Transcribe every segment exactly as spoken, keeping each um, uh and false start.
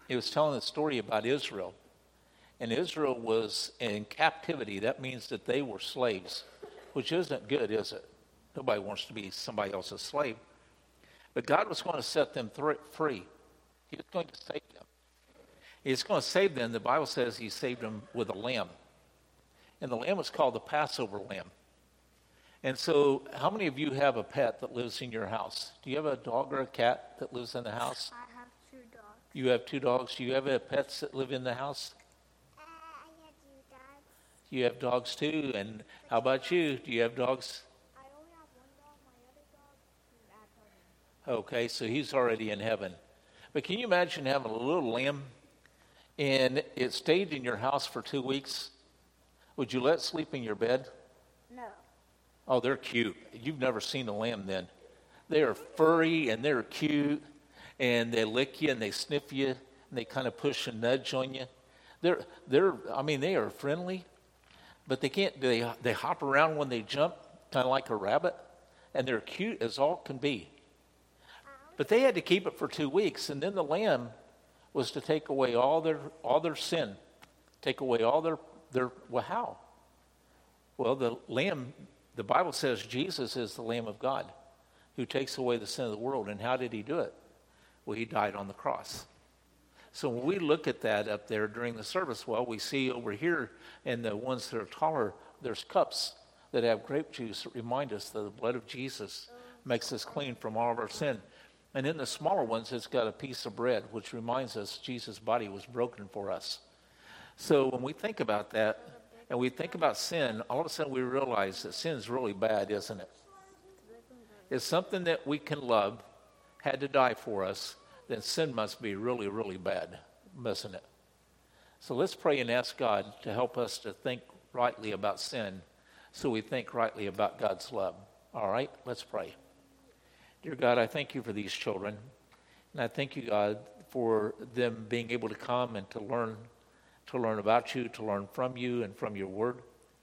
It was telling a story about Israel. And Israel was in captivity. That means that they were slaves, which isn't good, is it? Nobody wants to be somebody else's slave. But God was going to set them th- free. He was going to save them. He's going to save them. The Bible says he saved them with a lamb. And the lamb was called the Passover lamb. And so how many of you have a pet that lives in your house? Do you have a dog or a cat that lives in the house? I have two dogs. You have two dogs. Do you have pets that live in the house? Uh, I have two dogs. You have dogs too. And how about you? Do you have dogs? I only have one dog. My other dog is at heaven. Okay, so he's already in heaven. But can you imagine having a little lamb and it stayed in your house for two weeks? Would you let it sleep in your bed? No. Oh, they're cute. You've never seen a lamb then. They are furry and they're cute, and they lick you and they sniff you and they kind of push and nudge on you. They're they're I mean they are friendly, but they can't they they hop around when they jump, kind of like a rabbit, and they're cute as all can be. But they had to keep it for two weeks, and then the lamb was to take away all their all their sin, take away all their their well how? Well, the lamb. The Bible says Jesus is the Lamb of God who takes away the sin of the world. And how did he do it? Well, he died on the cross. So when we look at that up there during the service, well, we see over here in the ones that are taller, there's cups that have grape juice that remind us that the blood of Jesus makes us clean from all of our sin. And in the smaller ones, it's got a piece of bread, which reminds us Jesus' body was broken for us. So when we think about that, and we think about sin, all of a sudden we realize that sin is really bad, isn't it? It's something that we can love, had to die for us, then sin must be really, really bad, mustn't it? So let's pray and ask God to help us to think rightly about sin so we think rightly about God's love. All right, let's pray. Dear God, I thank you for these children, and I thank you, God, for them being able to come and to learn to learn about you, to learn from you and from your word.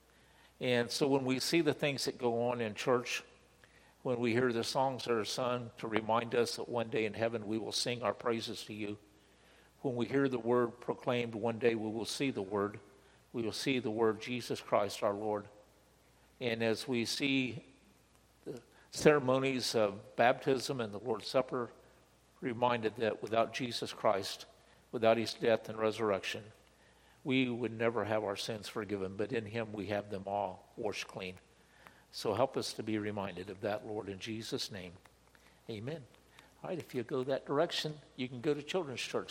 And so when we see the things that go on in church, when we hear the songs that are sung to remind us that one day in heaven we will sing our praises to you, when we hear the word proclaimed, one day we will see the word, we will see the word Jesus Christ our Lord. And as we see the ceremonies of baptism and the Lord's Supper, reminded that without Jesus Christ, without his death and resurrection, we would never have our sins forgiven, but in him we have them all washed clean. So help us to be reminded of that, Lord, in Jesus' name. Amen. All right, if you go that direction, you can go to Children's Church.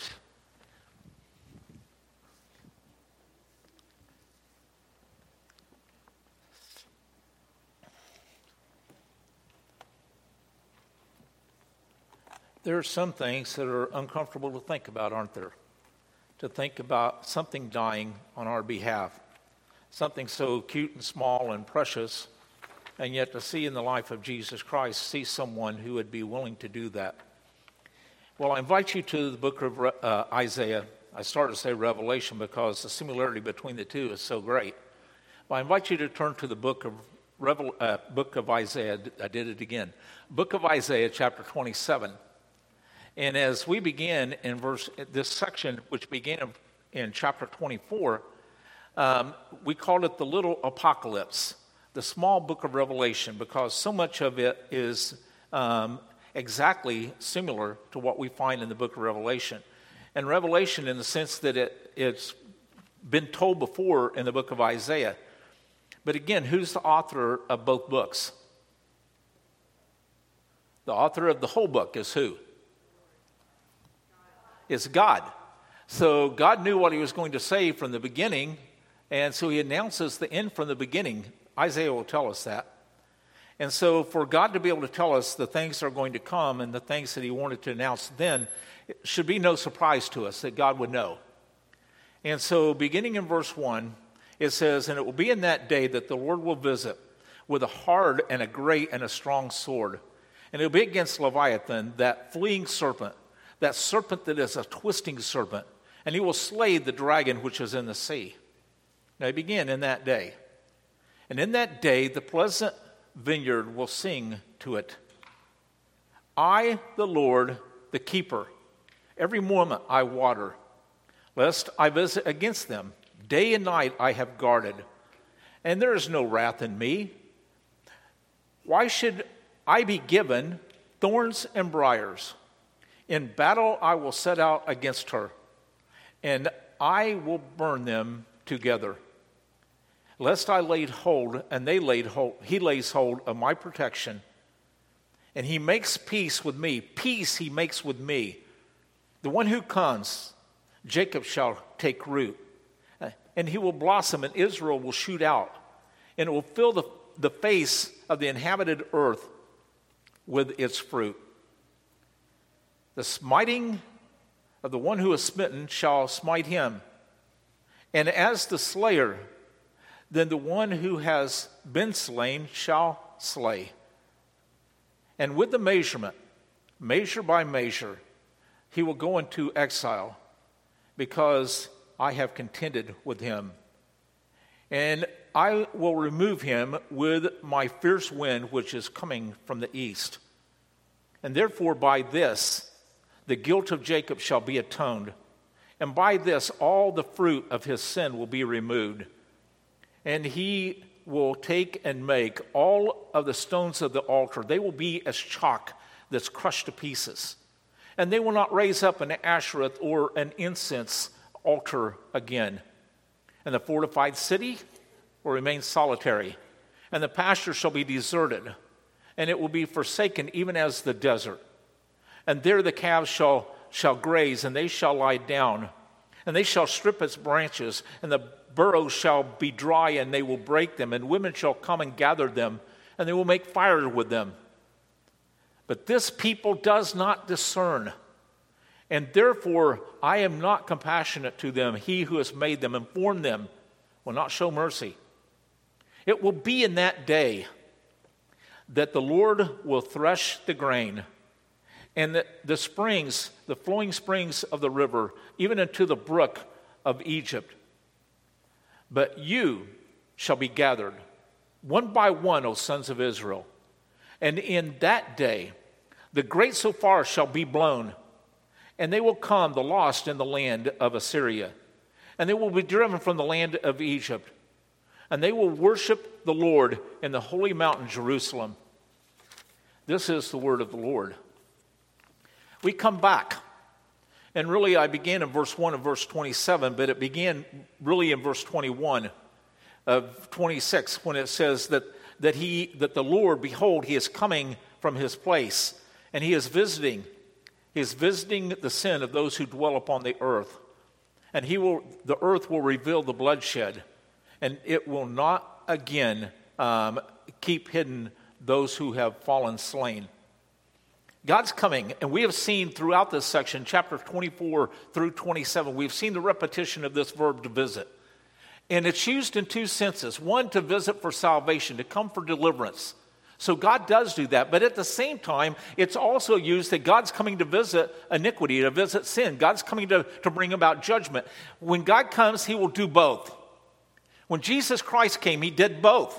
There are some things that are uncomfortable to think about, aren't there? To think about something dying on our behalf, something so cute and small and precious, and yet to see in the life of Jesus Christ, see someone who would be willing to do that. Well, I invite you to the book of uh, Isaiah. I started to say Revelation because the similarity between the two is so great. But I invite you to turn to the book of Revel- uh, book of Isaiah. I did it again. Book of Isaiah, chapter twenty-seven. And as we begin in verse, this section, which began in chapter twenty-four, um, we called it the little apocalypse, the small book of Revelation, because so much of it is um, exactly similar to what we find in the book of Revelation. And Revelation in the sense that it, it's been told before in the book of Isaiah. But again, who's the author of both books? The author of the whole book is who? It's God. So God knew what he was going to say from the beginning, and so he announces the end from the beginning. Isaiah will tell us that. And so for God to be able to tell us the things that are going to come and the things that he wanted to announce then, it should be no surprise to us that God would know. And so beginning in verse one, it says, "And it will be in that day that the Lord will visit with a hard and a great and a strong sword. And it will be against Leviathan, that fleeing serpent, that serpent that is a twisting serpent, and he will slay the dragon which is in the sea." Now begin in that day. "And in that day the pleasant vineyard will sing to it. I, the Lord, the keeper, every moment I water, lest I visit against them. Day and night I have guarded, and there is no wrath in me. Why should I be given thorns and briars? In battle I will set out against her, and I will burn them together. Lest I laid hold, and they laid hold, he lays hold of my protection, and he makes peace with me. Peace he makes with me. The one who comes, Jacob shall take root, and he will blossom, and Israel will shoot out, and it will fill the, the face of the inhabited earth with its fruit. The smiting of the one who is smitten shall smite him, and as the slayer, then the one who has been slain shall slay. And with the measurement, measure by measure, he will go into exile, because I have contended with him. And I will remove him with my fierce wind, which is coming from the east. And therefore by this the guilt of Jacob shall be atoned, and by this all the fruit of his sin will be removed. And he will take and make all of the stones of the altar, they will be as chalk that's crushed to pieces. And they will not raise up an Ashereth or an incense altar again. And the fortified city will remain solitary, and the pasture shall be deserted, and it will be forsaken even as the desert. And there the calves shall, shall graze, and they shall lie down, and they shall strip its branches, and the burrows shall be dry, and they will break them, and women shall come and gather them, and they will make fire with them. But this people does not discern, and therefore I am not compassionate to them. He who has made them and formed them will not show mercy. It will be in that day that the Lord will thresh the grain, and the, the springs, the flowing springs of the river, even into the brook of Egypt. But you shall be gathered, one by one, O sons of Israel. And in that day the great shofar shall be blown, and they will come, the lost, in the land of Assyria. And they will be driven from the land of Egypt. And they will worship the Lord in the holy mountain Jerusalem. This is the word of the Lord. We come back. And really I began in verse one of verse twenty-seven, but it began really in verse twenty-one of twenty-six, when it says that, that, he, that the Lord, behold, he is coming from his place, and he is visiting. He is visiting the sin of those who dwell upon the earth. And he will, the earth will reveal the bloodshed, and it will not again um, keep hidden those who have fallen slain. God's coming, and we have seen throughout this section, chapter twenty-four through twenty-seven, we've seen the repetition of this verb to visit. And it's used in two senses. One, to visit for salvation, to come for deliverance. So God does do that, but at the same time, it's also used that God's coming to visit iniquity, to visit sin. God's coming to, to bring about judgment. When God comes, he will do both. When Jesus Christ came, he did both.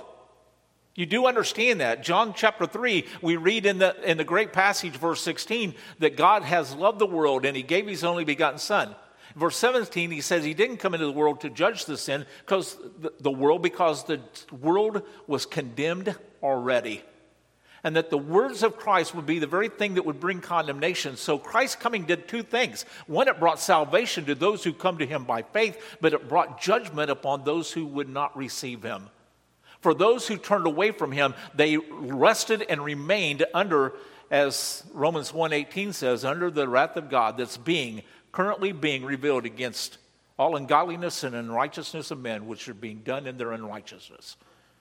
You do understand that. John chapter three, we read in the, in the great passage, verse sixteen, that God has loved the world and he gave his only begotten Son. Verse seventeen, he says he didn't come into the world to judge the sin, because the, the world, because the world was condemned already. And that the words of Christ would be the very thing that would bring condemnation. So Christ's coming did two things. One, it brought salvation to those who come to him by faith, but it brought judgment upon those who would not receive him. For those who turned away from him, they rested and remained under, as Romans one eighteen says, under the wrath of God that's being, currently being revealed against all ungodliness and unrighteousness of men, which are being done in their unrighteousness.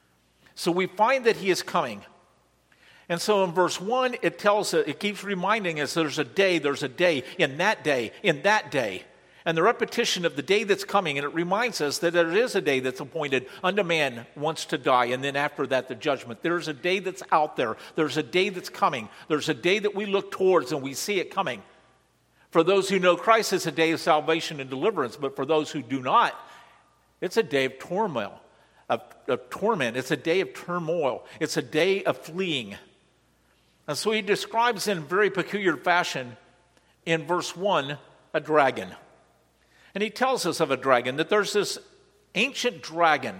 So we find that he is coming. And so in verse one, it tells us, it keeps reminding us there's a day, there's a day, in that day, in that day. And the repetition of the day that's coming, and it reminds us that there is a day that's appointed unto man once to die, and then after that the judgment. There's a day that's out there. There's a day that's coming. There's a day that we look towards and we see it coming. For those who know Christ, it's a day of salvation and deliverance, but for those who do not, it's a day of turmoil, of, of torment. It's a day of turmoil. It's a day of fleeing. And so he describes in very peculiar fashion in verse one a dragon. And he tells us of a dragon, that there's this ancient dragon,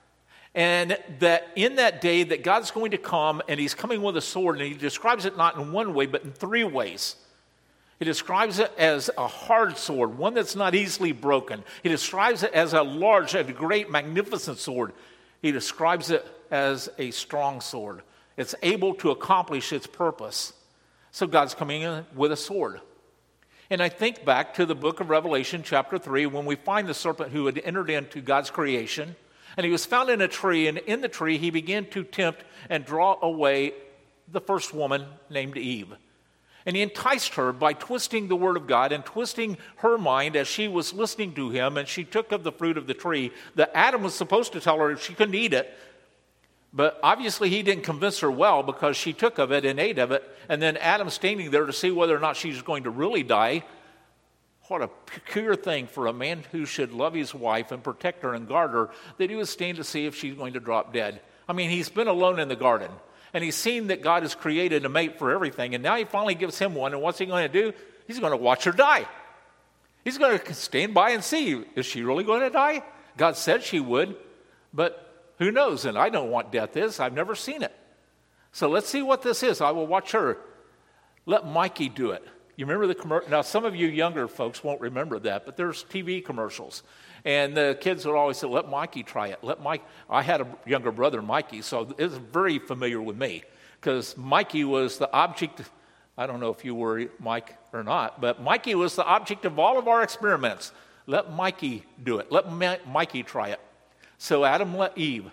and that in that day that God's going to come, and he's coming with a sword, and he describes it not in one way, but in three ways. He describes it as a hard sword, one that's not easily broken. He describes it as a large, a great, magnificent sword. He describes it as a strong sword. It's able to accomplish its purpose. So God's coming in with a sword. And I think back to the book of Revelation, chapter three, when we find the serpent who had entered into God's creation, and he was found in a tree, and in the tree he began to tempt and draw away the first woman named Eve. And he enticed her by twisting the word of God and twisting her mind as she was listening to him, and she took of the fruit of the tree that Adam was supposed to tell her she couldn't eat it. But obviously he didn't convince her well, because she took of it and ate of it. And then Adam standing there to see whether or not she's going to really die. What a peculiar thing for a man who should love his wife and protect her and guard her, that he would stand to see if she's going to drop dead. I mean, he's been alone in the garden, and he's seen that God has created a mate for everything, and now he finally gives him one, and what's he going to do? He's going to watch her die. He's going to stand by and see, is she really going to die? God said she would, but who knows? And I don't know what death is. I've never seen it. So let's see what this is. I will watch her. Let Mikey do it. You remember the commercial? Now, some of you younger folks won't remember that, but there's T V commercials. And the kids would always say, let Mikey try it. Let Mike. I had a younger brother, Mikey, so it's very familiar with me, because Mikey was the object. I don't know if you were Mike or not, but Mikey was the object of all of our experiments. Let Mikey do it. Let Ma- Mikey try it. So Adam let Eve.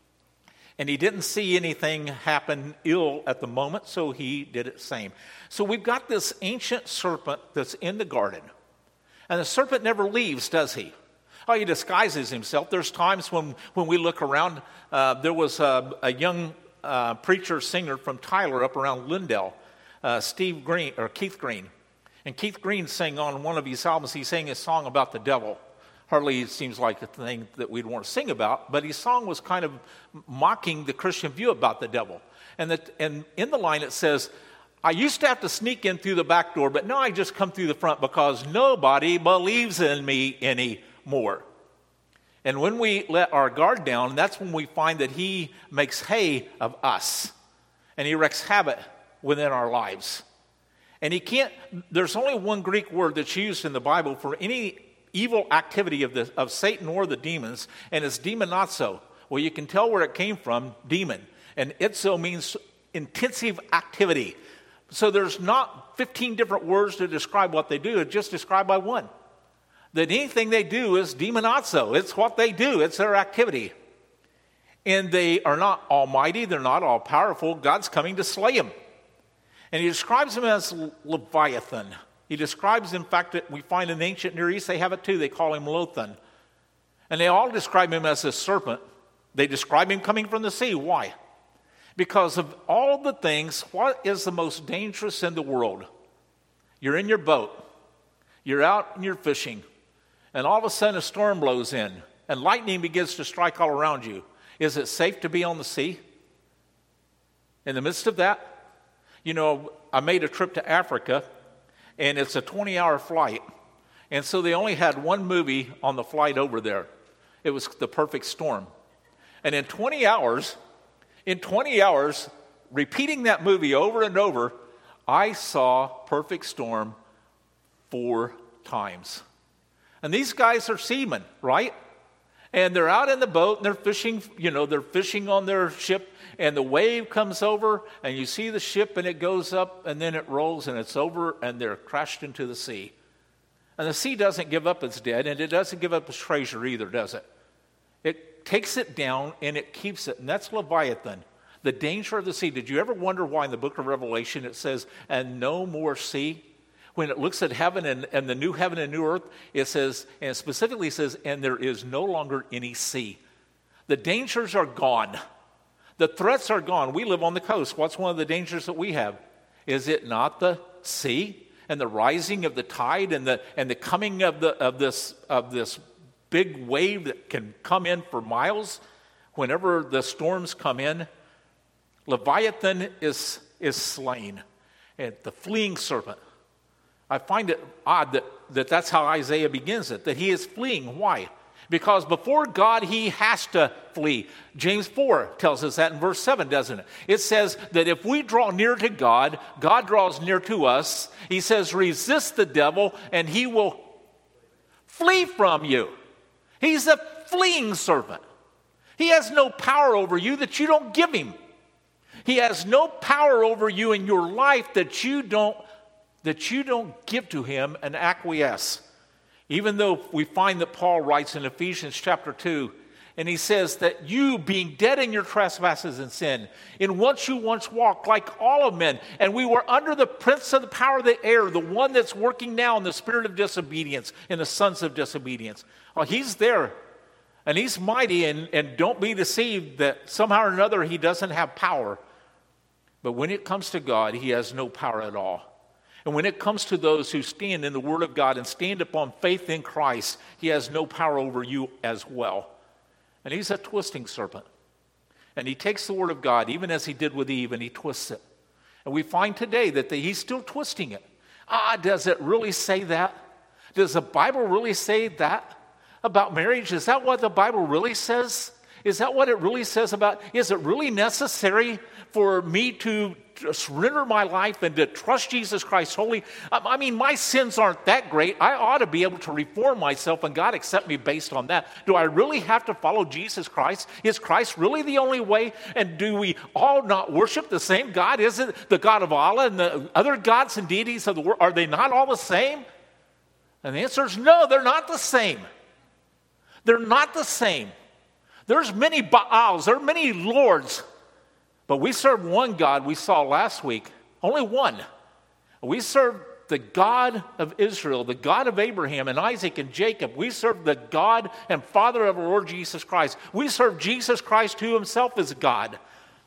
And he didn't see anything happen ill at the moment, so he did it same. So we've got this ancient serpent that's in the garden. And the serpent never leaves, does he? Oh, he disguises himself. There's times when, when we look around. Uh, there was a, a young uh, preacher, singer from Tyler up around Lindell, uh, Steve Green, or Keith Green. And Keith Green sang on one of his albums, he sang a song about the devil. Hardly seems like a thing that we'd want to sing about, but his song was kind of mocking the Christian view about the devil. And, that, and in the line it says, I used to have to sneak in through the back door, but now I just come through the front because nobody believes in me anymore. And when we let our guard down, that's when we find that he makes hay of us. And he wreaks havoc within our lives. And he can't, there's only one Greek word that's used in the Bible for any evil activity of the of Satan or the demons, and it's demonazo. Well, you can tell where it came from, demon. And itzo means intensive activity. So there's not fifteen different words to describe what they do. It's just described by one. That anything they do is demonazo. It's what they do. It's their activity. And they are not almighty. They're not all powerful. God's coming to slay them. And he describes them as Leviathan. He describes, in fact, that we find in the ancient Near East, they have it too. They call him Lothan. And they all describe him as a serpent. They describe him coming from the sea. Why? Because of all the things, what is the most dangerous in the world? You're in your boat. You're out and you're fishing. And all of a sudden a storm blows in. And lightning begins to strike all around you. Is it safe to be on the sea? In the midst of that? You know, I made a trip to Africa. And it's a twenty-hour flight. And so they only had one movie on the flight over there. It was The Perfect Storm. And in twenty hours, in twenty hours, repeating that movie over and over, I saw Perfect Storm four times. And these guys are seamen, right? And they're out in the boat, and they're fishing, you know, they're fishing on their ship, and the wave comes over, and you see the ship, and it goes up, and then it rolls, and it's over, and they're crashed into the sea. And the sea doesn't give up its dead, and it doesn't give up its treasure either, does it? It takes it down, and it keeps it, and that's Leviathan, the danger of the sea. Did you ever wonder why in the book of Revelation it says, and no more sea? When it looks at heaven and, and the new heaven and new earth, it says, and it specifically says, and there is no longer any sea. The dangers are gone. The threats are gone. We live on the coast. What's one of the dangers that we have? Is it not the sea and the rising of the tide and the and the coming of the of this of this big wave that can come in for miles whenever the storms come in? Leviathan is is slain, and the fleeing serpent. I find it odd that that that's how Isaiah begins it, that he is fleeing. Why? Because before God, he has to flee. James four tells us that in verse seven, doesn't it? It says that if we draw near to God, God draws near to us. He says, resist the devil and he will flee from you. He's a fleeing servant. He has no power over you that you don't give him. He has no power over you in your life that you don't, that you don't give to him and acquiesce. Even though we find that Paul writes in Ephesians chapter two, and he says that you, being dead in your trespasses and sin, in which you once walked like all of men, and we were under the prince of the power of the air, the one that's working now in the spirit of disobedience, in the sons of disobedience. Well, he's there, and he's mighty, and, and don't be deceived that somehow or another he doesn't have power. But when it comes to God, he has no power at all. And when it comes to those who stand in the Word of God and stand upon faith in Christ, he has no power over you as well. And he's a twisting serpent. And he takes the Word of God, even as he did with Eve, and he twists it. And we find today that the, he's still twisting it. Ah, does it really say that? Does the Bible really say that about marriage? Is that what the Bible really says? Is that what it really says about? Is it really necessary for me to surrender my life and to trust Jesus Christ wholly? I mean, my sins aren't that great. I ought to be able to reform myself and God accept me based on that. Do I really have to follow Jesus Christ? Is Christ really the only way? And do we all not worship the same God? Is it the God of Allah and the other gods and deities of the world? Are they not all the same? And the answer is no, they're not the same. They're not the same. There's many Baals, there are many lords. But we serve one God we saw last week, only one. We serve the God of Israel, the God of Abraham and Isaac and Jacob. We serve the God and Father of our Lord Jesus Christ. We serve Jesus Christ who himself is God.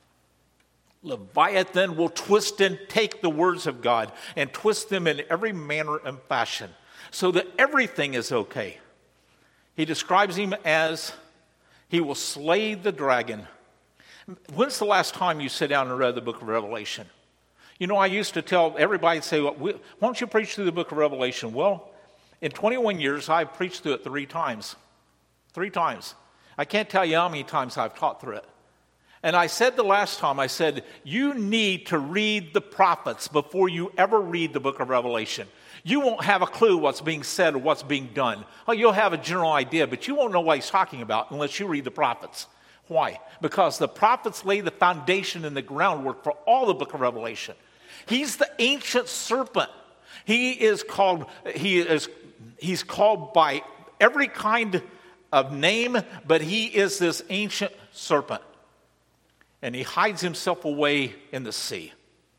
Leviathan will twist and take the words of God and twist them in every manner and fashion so that everything is okay. He describes him as he will slay the dragon. When's the last time you sat down and read the book of Revelation? You know, I used to tell everybody, say, well, why don't you preach through the book of Revelation? Well, in twenty-one years, I've preached through it three times. Three times. I can't tell you how many times I've taught through it. And I said the last time, I said, you need to read the prophets before you ever read the book of Revelation. You won't have a clue what's being said or what's being done. Oh, you'll have a general idea, but you won't know what he's talking about unless you read the prophets. Why? Because the prophets lay the foundation and the groundwork for all the book of Revelation. He's the ancient serpent. He is called, he is, he's called by every kind of name, but he is this ancient serpent. And he hides himself away in the sea.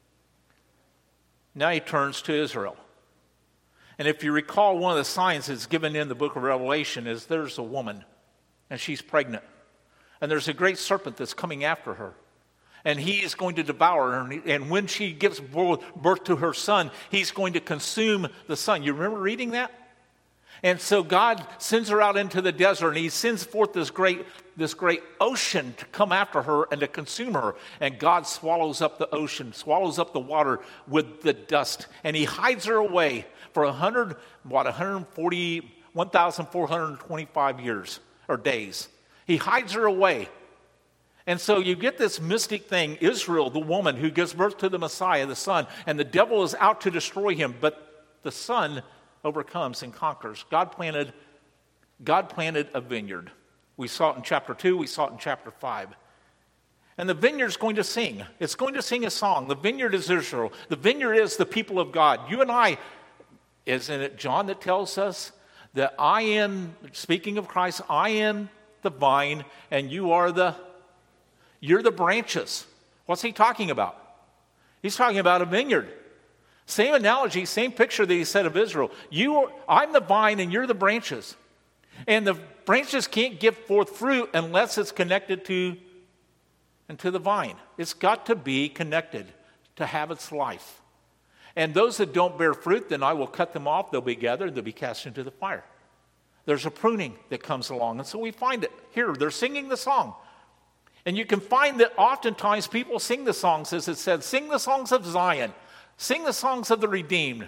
Now he turns to Israel. And if you recall, one of the signs that's given in the book of Revelation is there's a woman, and she's pregnant. And there's a great serpent that's coming after her. And he is going to devour her. And when she gives birth to her son, he's going to consume the son. You remember reading that? And so God sends her out into the desert, and he sends forth this great, this great ocean to come after her and to consume her. And God swallows up the ocean, swallows up the water with the dust. And he hides her away for one hundred, what, one hundred forty, one thousand four hundred twenty-five years or days. He hides her away. And so you get this mystic thing, Israel, the woman who gives birth to the Messiah, the Son, and the devil is out to destroy him, but the Son overcomes and conquers. God planted, God planted a vineyard. We saw it in chapter two, we saw it in chapter five. And the vineyard's going to sing. It's going to sing a song. The vineyard is Israel. The vineyard is the people of God. You and I, isn't it John that tells us that I am, speaking of Christ, I am the vine and you are the, you're the branches. What's he talking about? He's talking about a vineyard. Same analogy, same picture that he said of Israel. You are, I'm the vine and you're the branches. And the branches can't give forth fruit unless it's connected to, and to the vine. It's got to be connected to have its life. And those that don't bear fruit, then I will cut them off. They'll be gathered. They'll be cast into the fire. There's a pruning that comes along. And so we find it here. They're singing the song. And you can find that oftentimes people sing the songs, as it said, sing the songs of Zion. Sing the songs of the redeemed.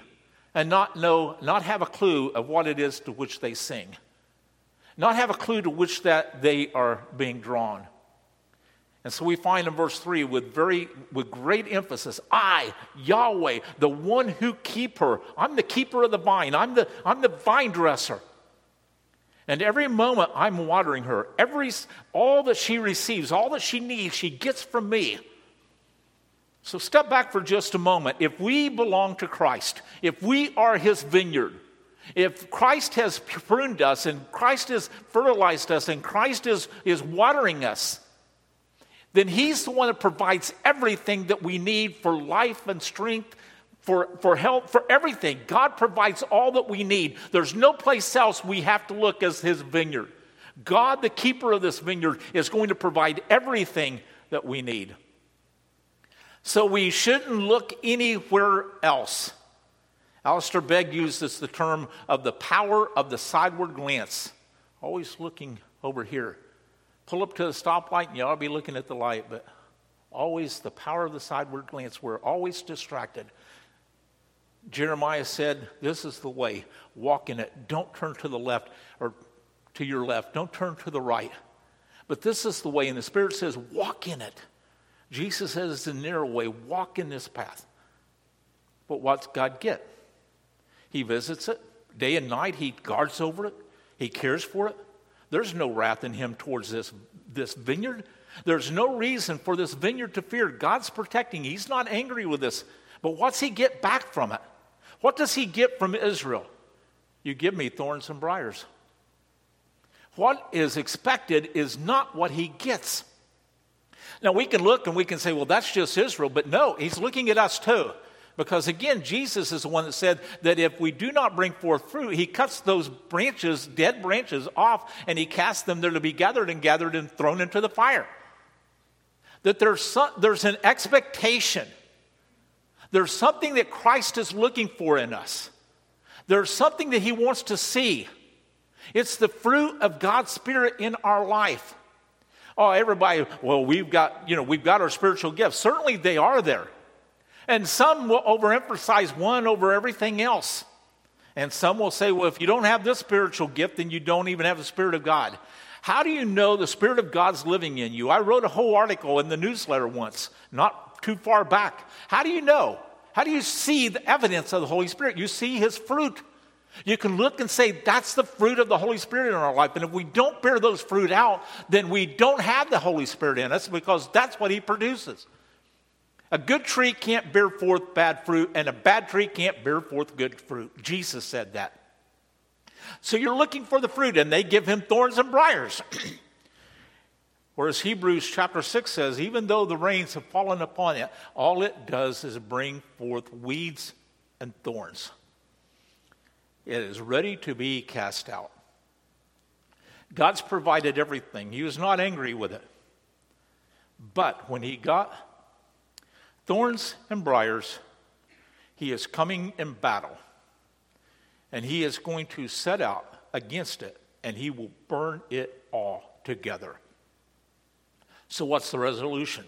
and not know, not have a clue of what it is to which they sing, not have a clue to which that they are being drawn. And so we find in verse three with very with great emphasis, I, Yahweh, the one who keep her. I'm the keeper of the vine. I'm the I'm the vine dresser. And every moment I'm watering her. Every all that she receives, all that she needs, she gets from me. So step back for just a moment. If we belong to Christ, if we are his vineyard, if Christ has pruned us and Christ has fertilized us and Christ is, is watering us, then he's the one that provides everything that we need for life and strength, for, for health, for everything. God provides all that we need. There's no place else we have to look as his vineyard. God, the keeper of this vineyard, is going to provide everything that we need. So we shouldn't look anywhere else. Alistair Begg uses the term of the power of the sideward glance. Always looking over here. Pull up to the stoplight and you ought to be looking at the light, but always the power of the sideward glance. We're always distracted. Jeremiah said, this is the way. Walk in it. Don't turn to the left or to your left. Don't turn to the right. But this is the way, and the Spirit says, walk in it. Jesus says it's the narrow way. Walk in this path. But what's God get? He visits it. Day and night, he guards over it. He cares for it. There's no wrath in him towards this, this vineyard. There's no reason for this vineyard to fear. God's protecting. He's not angry with this. But what's he get back from it? What does he get from Israel? You give me thorns and briars. What is expected is not what he gets. Now, we can look and we can say, well, that's just Israel. But no, he's looking at us too. Because again, Jesus is the one that said that if we do not bring forth fruit, he cuts those branches, dead branches, off, and he casts them there to be gathered and gathered and thrown into the fire. That there's some, there's an expectation. There's something that Christ is looking for in us. There's something that he wants to see. It's the fruit of God's Spirit in our life. Oh, everybody, well, we've got, you know, we've got our spiritual gifts. Certainly they are there. And some will overemphasize one over everything else. And some will say, well, if you don't have this spiritual gift, then you don't even have the Spirit of God. How do you know the Spirit of God's living in you? I wrote a whole article in the newsletter once, not too far back. How do you know? How do you see the evidence of the Holy Spirit? You see his fruit. You can look and say, that's the fruit of the Holy Spirit in our life. And if we don't bear those fruit out, then we don't have the Holy Spirit in us, because that's what he produces. A good tree can't bear forth bad fruit, and a bad tree can't bear forth good fruit. Jesus said that. So you're looking for the fruit, and they give him thorns and briars. Whereas Hebrews chapter six says, even though the rains have fallen upon it, all it does is bring forth weeds and thorns. It is ready to be cast out. God's provided everything. He was not angry with it. But when he got thorns and briars, he is coming in battle. And he is going to set out against it, and he will burn it all together. So what's the resolution?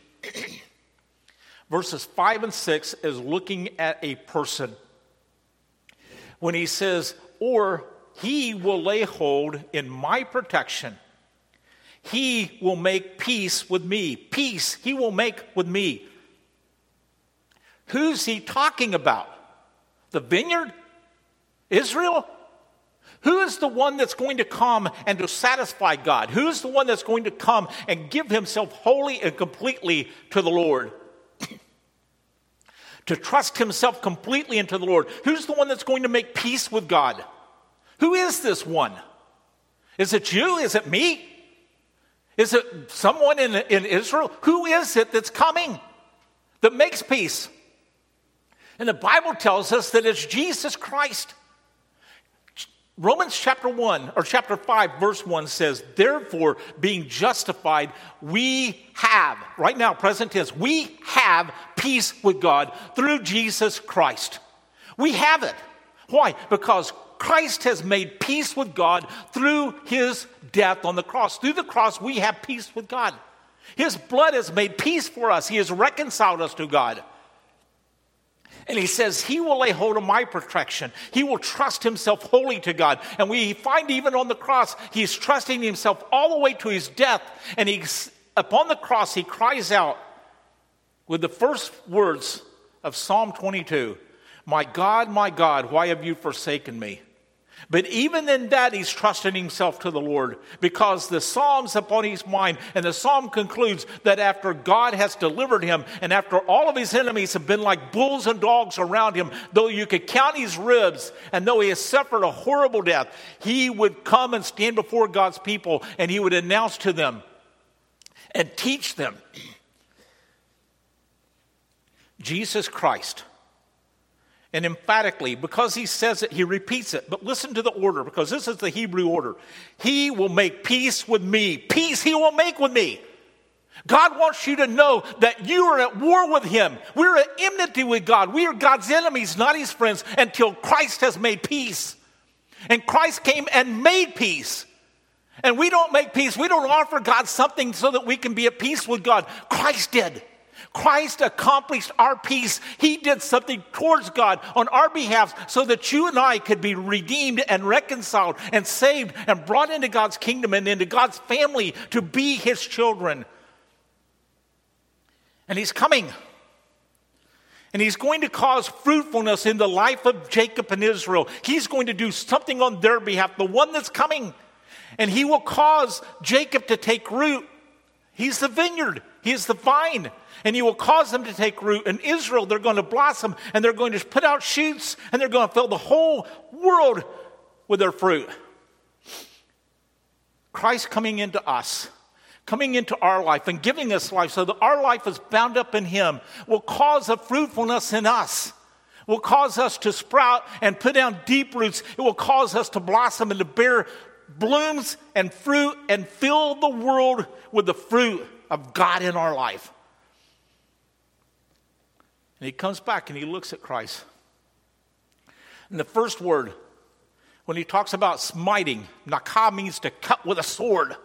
Verses five and six is looking at a person. When he says, or he will lay hold in my protection. He will make peace with me. Peace he will make with me. Who's he talking about? The vineyard? Israel? Who is the one that's going to come and to satisfy God? Who is the one that's going to come and give himself wholly and completely to the Lord? To trust himself completely into the Lord. Who's the one that's going to make peace with God? Who is this one? Is it you? Is it me? Is it someone in, in Israel? Who is it that's coming that makes peace? And the Bible tells us that it's Jesus Christ. Romans chapter one, or chapter five, verse one says, therefore, being justified, we have, right now, present tense, we have peace with God through Jesus Christ. We have it. Why? Because Christ has made peace with God through his death on the cross. Through the cross, we have peace with God. His blood has made peace for us. He has reconciled us to God. And he says, he will lay hold of my protection. He will trust himself wholly to God. And we find even on the cross, he's trusting himself all the way to his death. And he's, upon the cross, he cries out with the first words of Psalm twenty-two, "My God, my God, why have you forsaken me?" But even in that, he's trusting himself to the Lord, because the Psalm's upon his mind, and the Psalm concludes that after God has delivered him, and after all of his enemies have been like bulls and dogs around him, though you could count his ribs, and though he has suffered a horrible death, he would come and stand before God's people, and he would announce to them and teach them Jesus Christ. And emphatically, because he says it, he repeats it. But listen to the order, because this is the Hebrew order. He will make peace with me. Peace he will make with me. God wants you to know that you are at war with him. We're at enmity with God. We are God's enemies, not his friends, until Christ has made peace. And Christ came and made peace. And we don't make peace. We don't offer God something so that we can be at peace with God. Christ did. Christ accomplished our peace. He did something towards God on our behalf so that you and I could be redeemed and reconciled and saved and brought into God's kingdom and into God's family to be his children. And he's coming. And he's going to cause fruitfulness in the life of Jacob and Israel. He's going to do something on their behalf, the one that's coming. And he will cause Jacob to take root. He's the vineyard. He is the vine. And he will cause them to take root. In Israel, they're going to blossom, and they're going to put out shoots, and they're going to fill the whole world with their fruit. Christ coming into us, coming into our life and giving us life so that our life is bound up in him, will cause a fruitfulness in us. Will cause us to sprout and put down deep roots. It will cause us to blossom and to bear blooms and fruit and fill the world with the fruit of God in our life. And he comes back and he looks at Christ. And the first word, when he talks about smiting, nakah means to cut with a sword.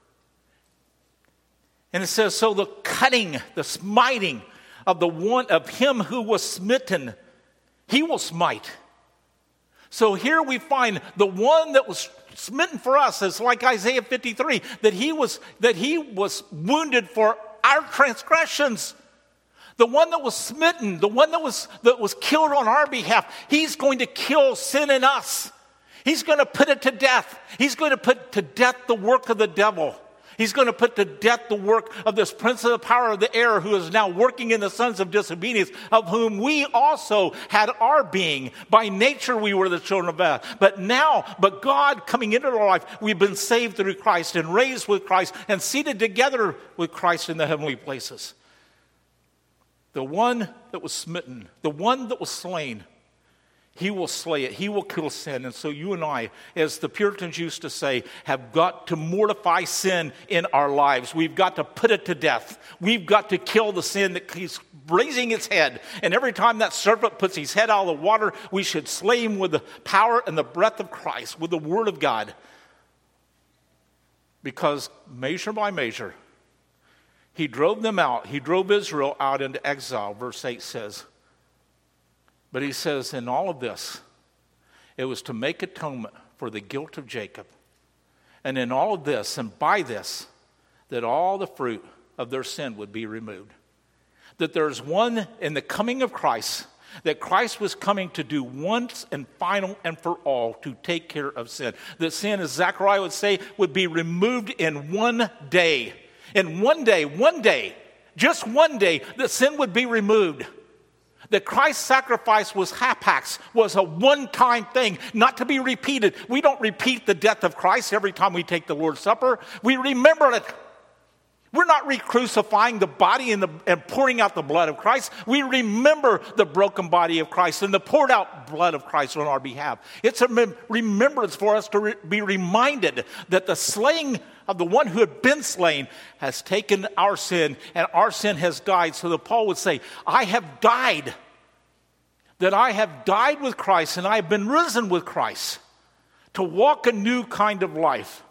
And it says, so the cutting, the smiting of the one of him who was smitten, he will smite. So here we find the one that was smitten for us is like Isaiah fifty-three, that he was that he was wounded for our transgressions. The one that was smitten, the one that was that was killed on our behalf, he's going to kill sin in us. He's going to put it to death. He's going to put to death the work of the devil. He's going to put to death the work of this prince of the power of the air who is now working in the sons of disobedience, of whom we also had our being. By nature we were the children of wrath. But now, but God coming into our life, we've been saved through Christ and raised with Christ and seated together with Christ in the heavenly places. The one that was smitten, the one that was slain, he will slay it. He will kill sin. And so you and I, as the Puritans used to say, have got to mortify sin in our lives. We've got to put it to death. We've got to kill the sin that keeps raising its head. And every time that serpent puts his head out of the water, we should slay him with the power and the breath of Christ, with the word of God. Because measure by measure, he drove them out. He drove Israel out into exile, verse eight says. But he says in all of this, it was to make atonement for the guilt of Jacob. And in all of this, and by this, that all the fruit of their sin would be removed. That there's one in the coming of Christ, that Christ was coming to do once and final and for all to take care of sin. That sin, as Zechariah would say, would be removed in one day. In one day, one day, just one day, that sin would be removed. That Christ's sacrifice was hapax, was a one-time thing, not to be repeated. We don't repeat the death of Christ every time we take the Lord's Supper. We remember it. We're not re-crucifying the body and, the, and pouring out the blood of Christ. We remember the broken body of Christ and the poured out blood of Christ on our behalf. It's a mem- remembrance for us to re- be reminded that the slaying of the one who had been slain has taken our sin, and our sin has died. So that Paul would say, I have died. That I have died with Christ and I have been risen with Christ to walk a new kind of life.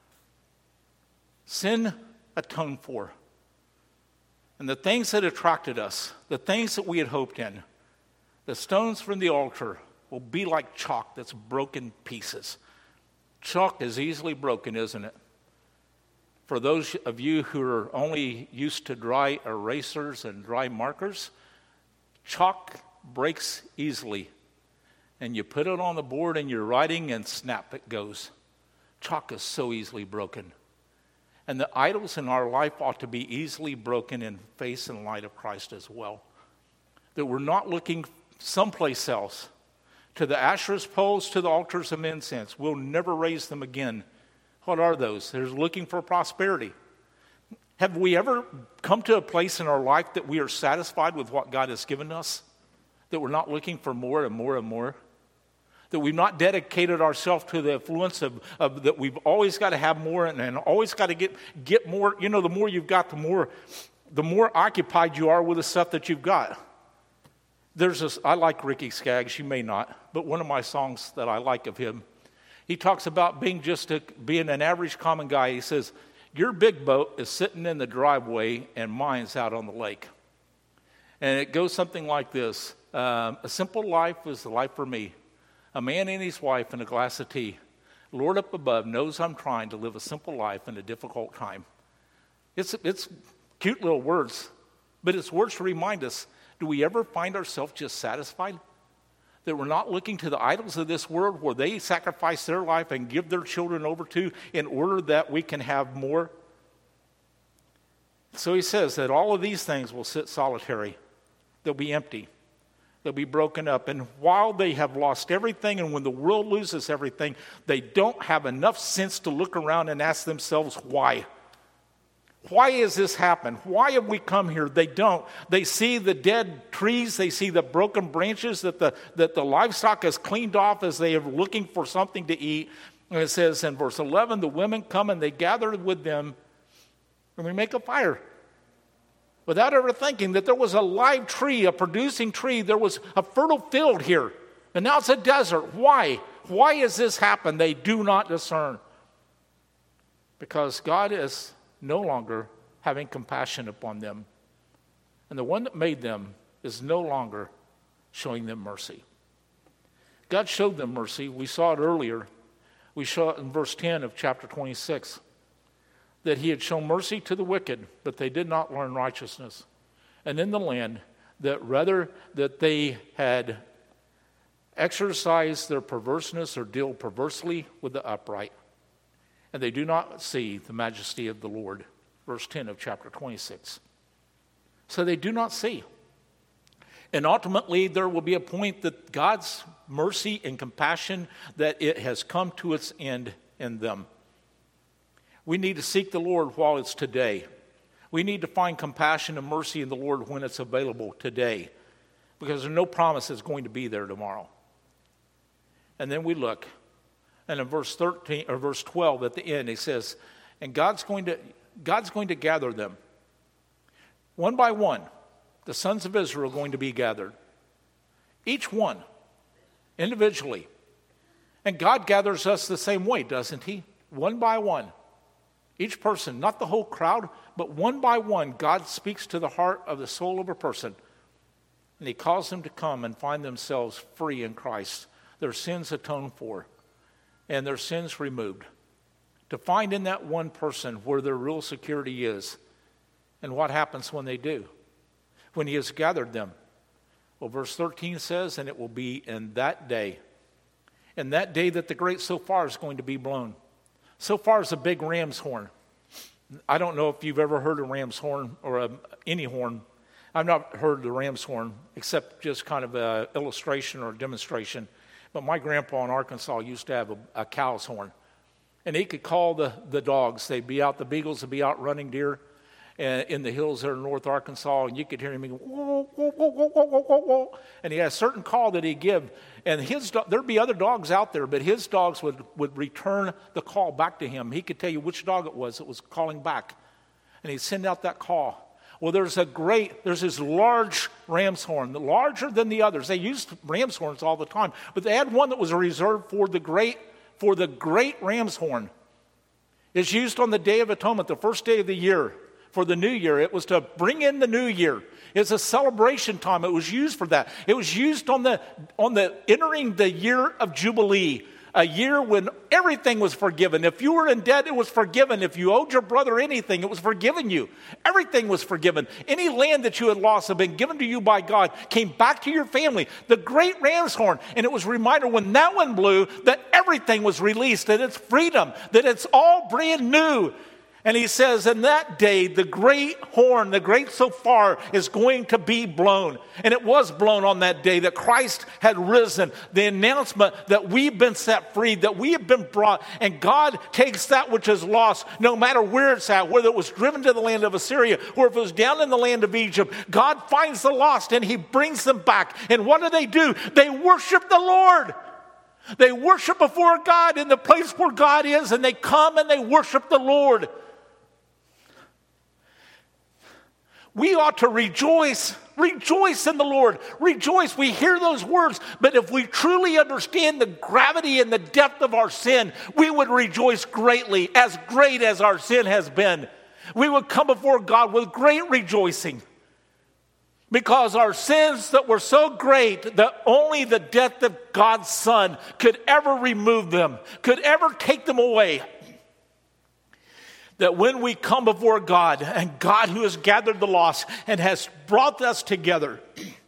Sin atoned for. And the things that attracted us, the things that we had hoped in, The stones from the altar will be like chalk that's broken pieces. Chalk is easily broken, isn't it? For those of you who are only used to dry erasers and dry markers, chalk breaks easily. And you put it on the board and you're writing and snap, it goes. Chalk is so easily broken. And the idols in our life ought to be easily broken in face and light of Christ as well. That we're not looking someplace else. To the Asherah's poles, to the altars of incense. We'll never raise them again. What are those? They're looking for prosperity. Have we ever come to a place in our life that we are satisfied with what God has given us? That we're not looking for more and more and more? That we've not dedicated ourselves to the influence of, of that we've always got to have more and, and always got to get, get more. You know, the more you've got, the more, the more occupied you are with the stuff that you've got. There's this, I like Ricky Skaggs, you may not, but one of my songs that I like of him, he talks about being just a, being an average common guy. He says, your big boat is sitting in the driveway and mine's out on the lake. And it goes something like this. Um, a simple life is the life for me. A man and his wife and a glass of tea. Lord up above knows I'm trying to live a simple life in a difficult time. It's, it's cute little words, but it's words to remind us, do we ever find ourselves just satisfied? That we're not looking to the idols of this world where they sacrifice their life and give their children over to in order that we can have more? So he says that all of these things will sit solitary. They'll be empty. They'll be broken up. And while they have lost everything, and when the world loses everything, they don't have enough sense to look around and ask themselves why. Why has this happened? Why have we come here? They don't. They see the dead trees. They see the broken branches that the, that the livestock has cleaned off as they are looking for something to eat. And it says in verse eleven, the women come and they gather with them and we make a fire. Without ever thinking that there was a live tree, a producing tree. There was a fertile field here. And now it's a desert. Why? Why has this happened? They do not discern. Because God is no longer having compassion upon them. And the one that made them is no longer showing them mercy. God showed them mercy. We saw it earlier. We saw it in verse ten of chapter twenty-six. That he had shown mercy to the wicked, but they did not learn righteousness. And in the land, that rather that they had exercised their perverseness or deal perversely with the upright. And they do not see the majesty of the Lord. Verse ten of chapter twenty-six. So they do not see. And ultimately there will be a point that God's mercy and compassion, that it has come to its end in them. We need to seek the Lord while it's today. We need to find compassion and mercy in the Lord when it's available today. Because there's no promise it's going to be there tomorrow. And then we look. And in verse thirteen or verse twelve at the end, he says, and God's going to God's going to gather them. One by one, the sons of Israel are going to be gathered. Each one, individually. And God gathers us the same way, doesn't he? One by one. Each person, not the whole crowd, but one by one, God speaks to the heart of the soul of a person. And he calls them to come and find themselves free in Christ. Their sins atoned for. And their sins removed. To find in that one person where their real security is. And what happens when they do? When he has gathered them. Well, verse thirteen says, and it will be in that day. In that day that the great shofar is going to be blown. Shofar is a big ram's horn. I don't know if you've ever heard a ram's horn or a, any horn. I've not heard the ram's horn except just kind of an illustration or a demonstration. But my grandpa in Arkansas used to have a, a cow's horn. And he could call the, the dogs. They'd be out, the beagles would be out running deer uh, in the hills there in North Arkansas. And you could hear him go, whoa, whoa, whoa, whoa, whoa, whoa, whoa. And he had a certain call that he'd give. And his there'd be other dogs out there, but his dogs would, would return the call back to him. He could tell you which dog it was that was calling back. And he'd send out that call. Well, there's a great, there's this large ram's horn, larger than the others. They used ram's horns all the time, but they had one that was reserved for the great, for the great ram's horn. It's used on the Day of Atonement, the first day of the year, for the new year. It was to bring in the new year. It's a celebration time. It was used for that. It was used on the on the entering the year of Jubilee, a year when everything was forgiven. If you were in debt, it was forgiven. If you owed your brother anything, it was forgiven you. Everything was forgiven. Any land that you had lost had been given to you by God, came back to your family. The great ram's horn, and it was a reminder when that one blew that everything was released, that it's freedom, that it's all brand new. And he says, in that day, the great horn, the great shofar is going to be blown. And it was blown on that day that Christ had risen. The announcement that we've been set free, that we have been brought. And God takes that which is lost, no matter where it's at, whether it was driven to the land of Assyria or if it was down in the land of Egypt. God finds the lost and he brings them back. And what do they do? They worship the Lord. They worship before God in the place where God is, and they come and they worship the Lord. We ought to rejoice, rejoice in the Lord, rejoice. We hear those words, but if we truly understand the gravity and the depth of our sin, we would rejoice greatly, as great as our sin has been. We would come before God with great rejoicing because our sins that were so great that only the death of God's Son could ever remove them, could ever take them away. That when we come before God, and God who has gathered the lost and has brought us together,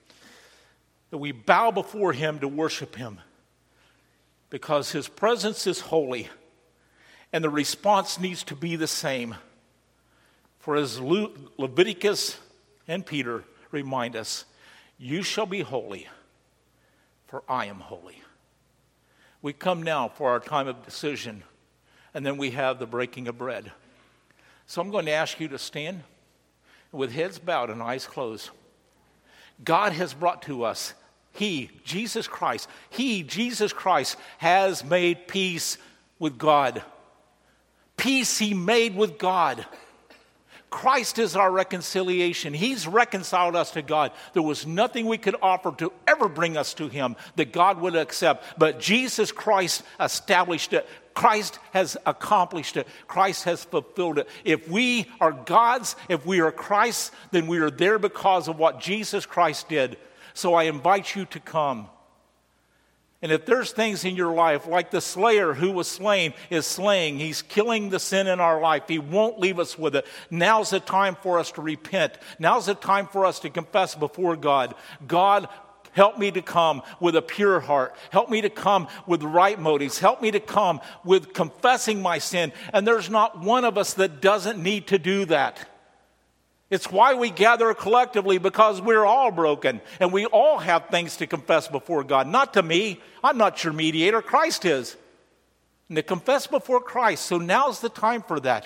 that we bow before him to worship him because his presence is holy, and the response needs to be the same. For as Le- Leviticus and Peter remind us, you shall be holy, for I am holy. We come now for our time of decision, and then we have the breaking of bread. So I'm going to ask you to stand with heads bowed and eyes closed. God has brought to us, he, Jesus Christ, he, Jesus Christ, has made peace with God. Peace he made with God. Christ is our reconciliation. He's reconciled us to God. There was nothing we could offer to ever bring us to him that God would accept. But Jesus Christ established it. Christ has accomplished it. Christ has fulfilled it. If we are God's, if we are Christ's, then we are there because of what Jesus Christ did. So I invite you to come. And if there's things in your life, like the slayer who was slain is slaying, he's killing the sin in our life. He won't leave us with it. Now's the time for us to repent. Now's the time for us to confess before God. God, help me to come with a pure heart. Help me to come with right motives. Help me to come with confessing my sin. And there's not one of us that doesn't need to do that. It's why we gather collectively, because we're all broken and we all have things to confess before God. Not to me. I'm not your mediator. Christ is. And to confess before Christ. So now's the time for that.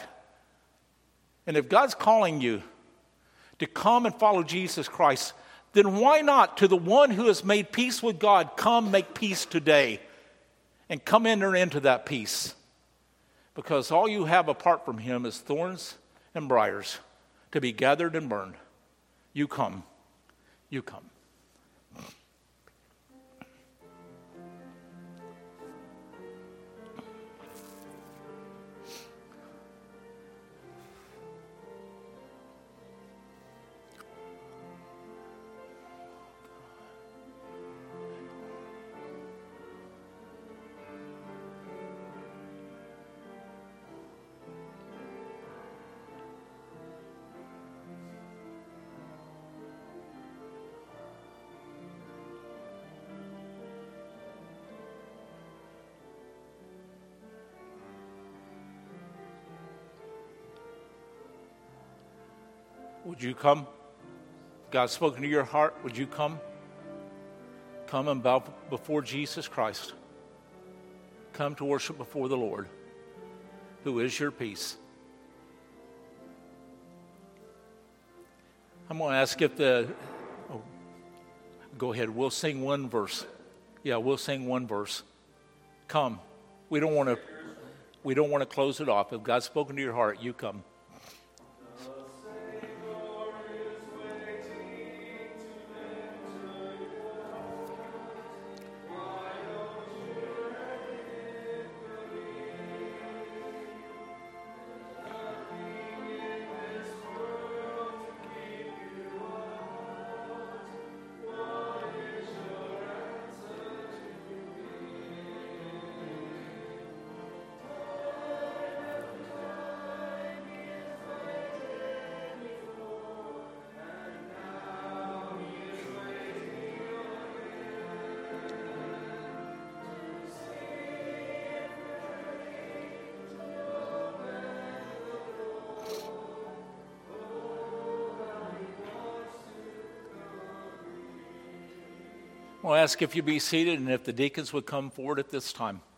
And if God's calling you to come and follow Jesus Christ, then why not, to the one who has made peace with God, come make peace today and come enter into that peace. Because all you have apart from him is thorns and briars, to be gathered and burned. You come. You come. Would you come? God's spoken to your heart. Would you come? Come and bow before Jesus Christ. Come to worship before the Lord, who is your peace. I'm going to ask if the... Oh, go ahead. We'll sing one verse. Yeah, we'll sing one verse. Come. We don't want to... We don't want to close it off. If God's spoken to your heart, you come. We'll ask if you be seated and if the deacons would come forward at this time.